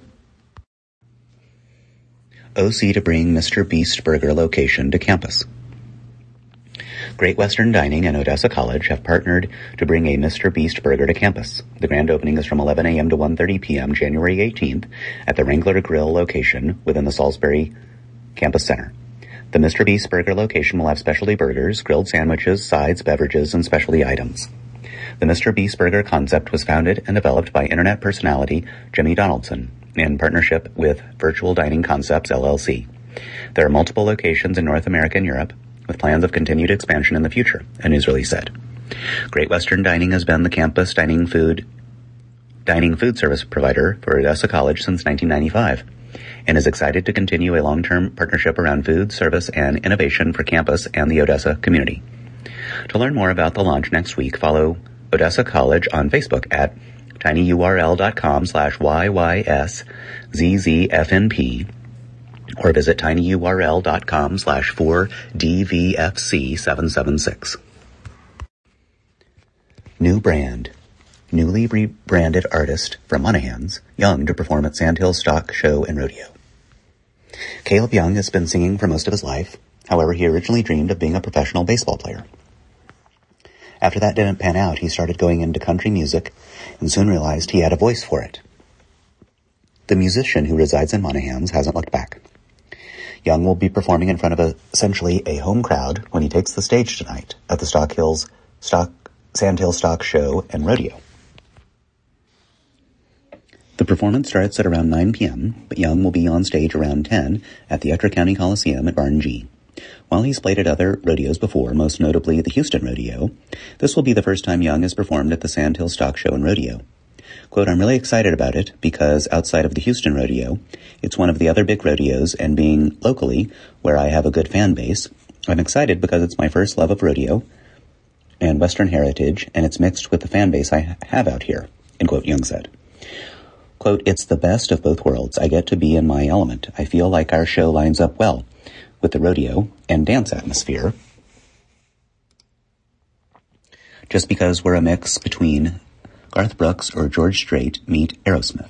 O C to bring Mister Beast Burger location to campus. Great Western Dining and Odessa College have partnered to bring a Mister Beast Burger to campus. The grand opening is from eleven a.m. to one thirty p.m. January eighteenth at the Wrangler Grill location within the Salisbury Campus Center. The Mister Beast Burger location will have specialty burgers, grilled sandwiches, sides, beverages, and specialty items. The Mister Beast Burger concept was founded and developed by internet personality Jimmy Donaldson in partnership with Virtual Dining Concepts, L L C. There are multiple locations in North America and Europe, with plans of continued expansion in the future, a news release said. Great Western Dining has been the campus dining food dining food service provider for Odessa College since nineteen ninety-five, and is excited to continue a long-term partnership around food, service, and innovation for campus and the Odessa community. To learn more about the launch next week, follow Odessa College on Facebook at tinyurl.com slash yyszzzfnp or visit tinyurl.com slash 4dvfc776. New brand. Newly rebranded artist from Monahans, Young, to perform at Sandhill Stock Show and Rodeo. Caleb Young has been singing for most of his life. However, he originally dreamed of being a professional baseball player. After that didn't pan out, he started going into country music and soon realized he had a voice for it. The musician who resides in Monahans hasn't looked back. Young will be performing in front of a, essentially a home crowd when he takes the stage tonight at the Stock Hills Stock Sandhill Stock Show and Rodeo. The performance starts at around nine p.m., but Young will be on stage around ten at the Ettrick County Coliseum at Barn G. While he's played at other rodeos before, most notably the Houston Rodeo, this will be the first time Young has performed at the Sandhill Stock Show and Rodeo. Quote, I'm really excited about it because outside of the Houston Rodeo, it's one of the other big rodeos, and being locally, where I have a good fan base, I'm excited because it's my first love of rodeo and Western heritage, and it's mixed with the fan base I have out here, end quote, Young said. Quote, it's the best of both worlds. I get to be in my element. I feel like our show lines up well with the rodeo and dance atmosphere, just because we're a mix between Garth Brooks or George Strait meet Aerosmith.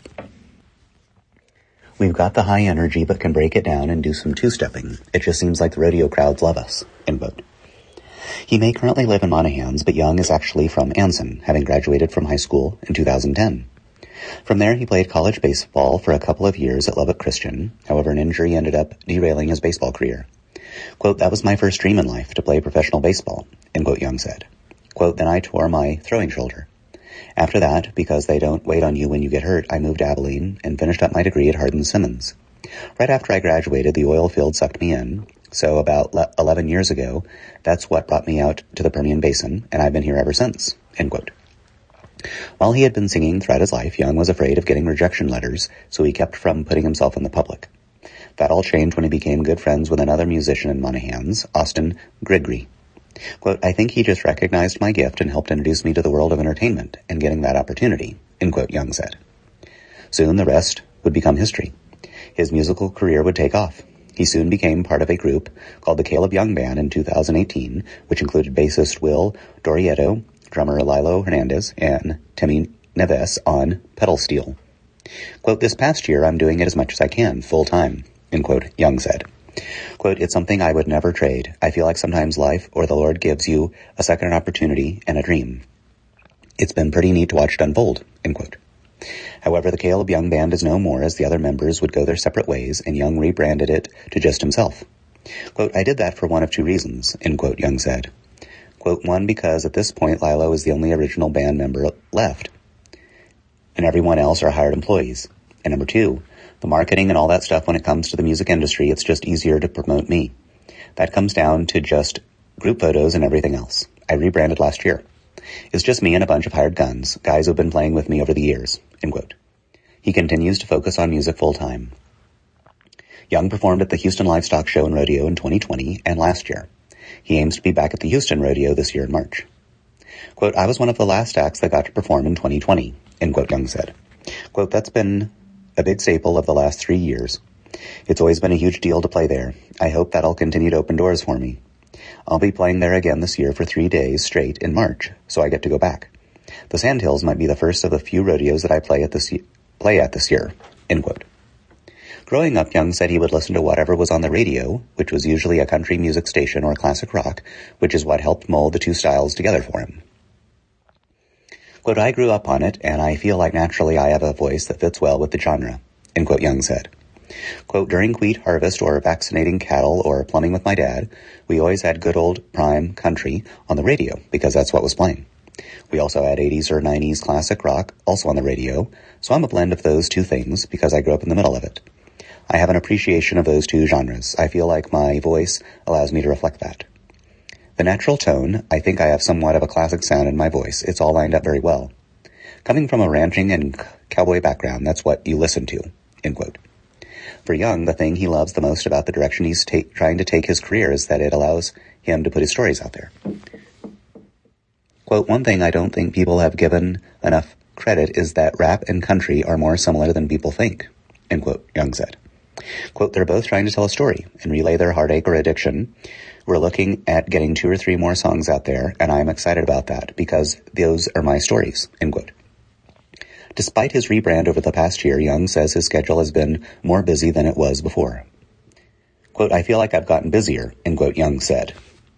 We've got the high energy but can break it down and do some two-stepping. It just seems like the rodeo crowds love us, end quote. He may currently live in Monahans, but Young is actually from Anson, having graduated from high school in two thousand ten. From there, he played college baseball for a couple of years at Lubbock Christian. However, an injury ended up derailing his baseball career. Quote, that was my first dream in life, to play professional baseball, end quote, Young said. Quote, then I tore my throwing shoulder. After that, because they don't wait on you when you get hurt, I moved to Abilene and finished up my degree at Hardin-Simmons. Right after I graduated, the oil field sucked me in. So about eleven years ago, that's what brought me out to the Permian Basin, and I've been here ever since, end quote. While he had been singing throughout his life, Young was afraid of getting rejection letters, so he kept from putting himself in the public. That all changed when he became good friends with another musician in Monahans, Austin Grigory. Quote, I think he just recognized my gift and helped introduce me to the world of entertainment and getting that opportunity, end quote, Young said. Soon the rest would become history. His musical career would take off. He soon became part of a group called the Caleb Young Band in two thousand eighteen, which included bassist Will Dorieto, drummer Lilo Hernandez, and Timmy Neves on pedal steel. Quote, this past year, I'm doing it as much as I can, full time, end quote, Young said. Quote, it's something I would never trade. I feel like sometimes life or the Lord gives you a second opportunity and a dream. It's been pretty neat to watch it unfold, end quote. However, the Caleb Young Band is no more, as the other members would go their separate ways, and Young rebranded it to just himself. Quote, I did that for one of two reasons, end quote, Young said. Quote, one, because at this point, Lilo is the only original band member left, and everyone else are hired employees. And number two, the marketing and all that stuff when it comes to the music industry, it's just easier to promote me. That comes down to just group photos and everything else. I rebranded last year. It's just me and a bunch of hired guns, guys who've been playing with me over the years, end quote. He continues to focus on music full time. Young performed at the Houston Livestock Show and Rodeo in twenty twenty and last year. He aims to be back at the Houston Rodeo this year in March. Quote, I was one of the last acts that got to perform in twenty twenty, end quote, Young said. Quote, that's been a big staple of the last three years. It's always been a huge deal to play there. I hope that'll continue to open doors for me. I'll be playing there again this year for three days straight in March, so I get to go back. The Sandhills might be the first of the few rodeos that I play at this, play at this year, end quote. Growing up, Young said he would listen to whatever was on the radio, which was usually a country music station or classic rock, which is what helped mold the two styles together for him. Quote, I grew up on it, and I feel like naturally I have a voice that fits well with the genre, end quote, Young said. Quote, during wheat harvest or vaccinating cattle or plumbing with my dad, we always had good old prime country on the radio because that's what was playing. We also had eighties or nineties classic rock also on the radio, so I'm a blend of those two things because I grew up in the middle of it. I have an appreciation of those two genres. I feel like my voice allows me to reflect that. The natural tone, I think I have somewhat of a classic sound in my voice. It's all lined up very well. Coming from a ranching and cowboy background, that's what you listen to, end quote. For Young, the thing he loves the most about the direction he's ta- trying to take his career is that it allows him to put his stories out there. Quote, one thing I don't think people have given enough credit is that rap and country are more similar than people think, end quote, Young said. Quote, they're both trying to tell a story and relay their heartache or addiction. We're looking at getting two or three more songs out there, and I'm excited about that because those are my stories, end quote. Despite his rebrand over the past year, Young says his schedule has been more busy than it was before. Quote, I feel like I've gotten busier, end quote, Young said.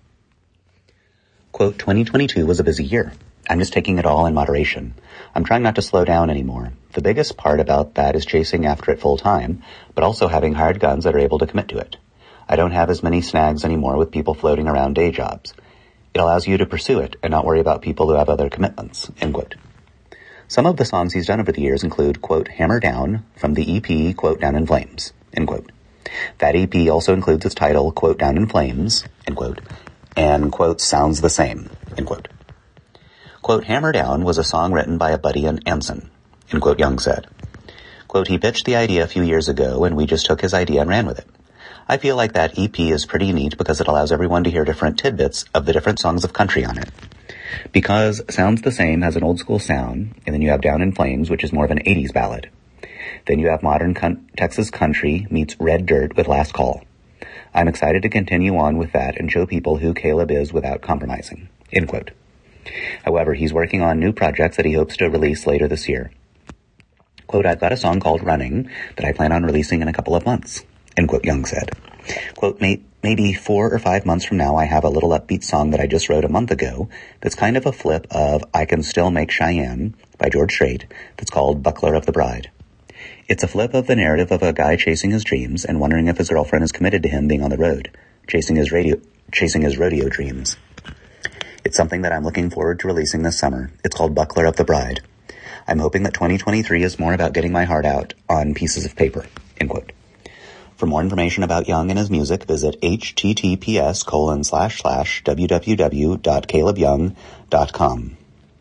Quote, twenty twenty-two was a busy year. I'm just taking it all in moderation. I'm trying not to slow down anymore. The biggest part about that is chasing after it full time, but also having hired guns that are able to commit to it. I don't have as many snags anymore with people floating around day jobs. It allows you to pursue it and not worry about people who have other commitments, end quote. Some of the songs he's done over the years include, quote, Hammer Down from the E P, quote, Down in Flames, end quote. That E P also includes its title, quote, Down in Flames, end quote, and, quote, Sounds the Same, end quote. Quote, Hammer Down was a song written by a buddy in Anson, end quote, Young said. Quote, he pitched the idea a few years ago and we just took his idea and ran with it. I feel like that E P is pretty neat because it allows everyone to hear different tidbits of the different songs of country on it. Because Sounds the Same has an old school sound, and then you have Down in Flames, which is more of an eighties ballad. Then you have modern con- Texas country meets Red Dirt with Last Call. I'm excited to continue on with that and show people who Caleb is without compromising, end quote. However, he's working on new projects that he hopes to release later this year. Quote, I've got a song called Running that I plan on releasing in a couple of months, end quote, Young said. Quote, may- maybe four or five months from now I have a little upbeat song that I just wrote a month ago that's kind of a flip of I Can Still Make Cheyenne by George Strait that's called Buckler of the Bride. It's a flip of the narrative of a guy chasing his dreams and wondering if his girlfriend is committed to him being on the road, chasing his radio, chasing his rodeo dreams. It's something that I'm looking forward to releasing this summer. It's called Buckler of the Bride. I'm hoping that twenty twenty-three is more about getting my heart out on pieces of paper, end quote. For more information about Young and his music, visit https colon slash slash www dot caleb young dot com.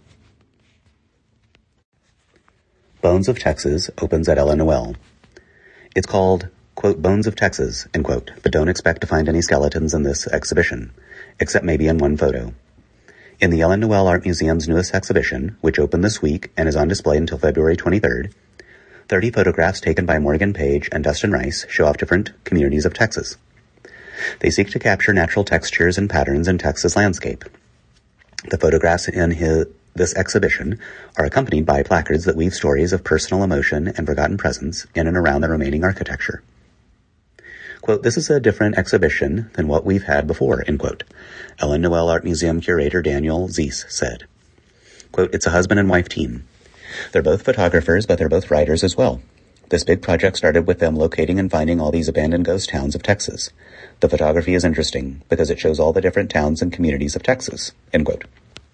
Bones of Texas opens at Ella Noel. It's called, quote, Bones of Texas, end quote, but don't expect to find any skeletons in this exhibition, except maybe in one photo. In the Ella Noel Art Museum's newest exhibition, which opened this week and is on display until February twenty-third, thirty photographs taken by Morgan Page and Dustin Rice show off different communities of Texas. They seek to capture natural textures and patterns in Texas landscape. The photographs in his, this exhibition are accompanied by placards that weave stories of personal emotion and forgotten presence in and around the remaining architecture. Quote, this is a different exhibition than what we've had before, end quote. Ella Noel Art Museum curator Daniel Zeiss said. Quote, it's a husband and wife team. They're both photographers, but they're both writers as well. This big project started with them locating and finding all these abandoned ghost towns of Texas. The photography is interesting because it shows all the different towns and communities of Texas, end quote.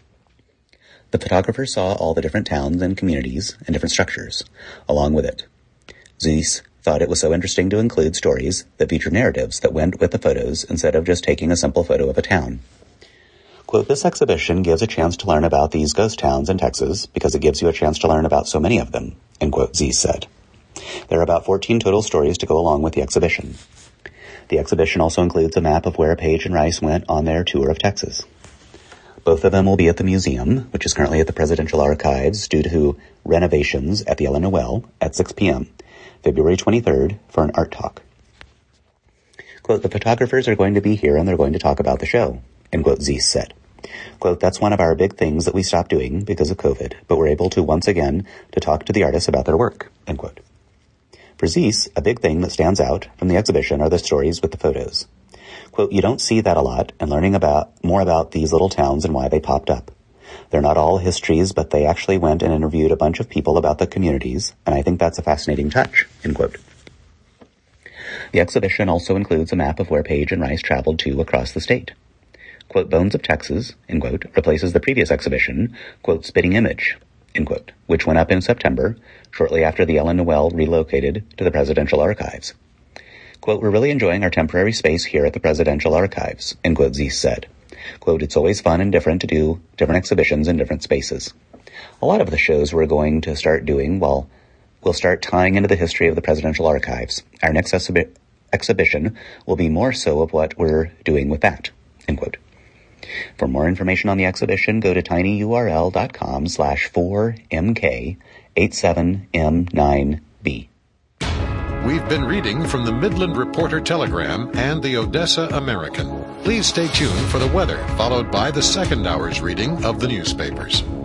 The photographers saw all the different towns and communities and different structures along with it. Zeiss thought it was so interesting to include stories that feature narratives that went with the photos instead of just taking a simple photo of a town. Quote, this exhibition gives a chance to learn about these ghost towns in Texas because it gives you a chance to learn about so many of them, end quote, Zeiss said. There are about fourteen total stories to go along with the exhibition. The exhibition also includes a map of where Page and Rice went on their tour of Texas. Both of them will be at the museum, which is currently at the Presidential Archives due to renovations at the Ella Noel at six p.m., February twenty-third, for an art talk. Quote, the photographers are going to be here and they're going to talk about the show, end quote, Zeiss said. Quote, that's one of our big things that we stopped doing because of COVID, but we're able to once again to talk to the artists about their work, end quote. For Zeiss, a big thing that stands out from the exhibition are the stories with the photos. Quote, you don't see that a lot, and learning about more about these little towns and why they popped up. They're not all histories, but they actually went and interviewed a bunch of people about the communities, and I think that's a fascinating touch, end quote. The exhibition also includes a map of where Page and Rice traveled to across the state. Quote, Bones of Texas, end quote, replaces the previous exhibition, quote, Spitting Image, end quote, which went up in September, shortly after the Ellen Noel relocated to the Presidential Archives. Quote, We're really enjoying our temporary space here at the Presidential Archives, end quote, Zeiss said. Quote, It's always fun and different to do different exhibitions in different spaces. A lot of the shows we're going to start doing, well, we'll start tying into the history of the Presidential Archives. Our next exhibi- exhibition will be more so of what we're doing with that, end quote. For more information on the exhibition, go to tinyurl.com slash 4mk87m9b. We've been reading from the Midland Reporter Telegram and the Odessa American. Please stay tuned for the weather, followed by the second hour's reading of the newspapers.